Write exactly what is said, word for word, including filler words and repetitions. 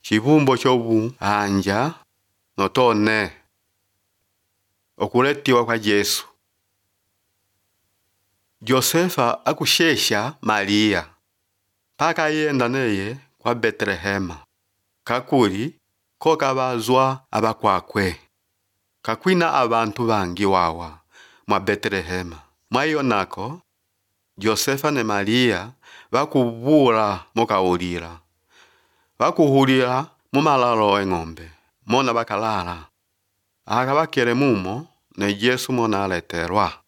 chivumbo chobu anja notone okuletiwa kwa Yesu. Josefa akushesha Maria paka yenda neye kwa Betlehema kakuli ko kabazwa abakwakwe. Kakwina abantu bangi wawa mwa Betlehema. Mwayo nako Josefa ne Maria bakubula mukaulila. Bakuhulila mumalalo eng'ombe mona bakalala. Akabakele mumo ne Yesu mona aletelwa.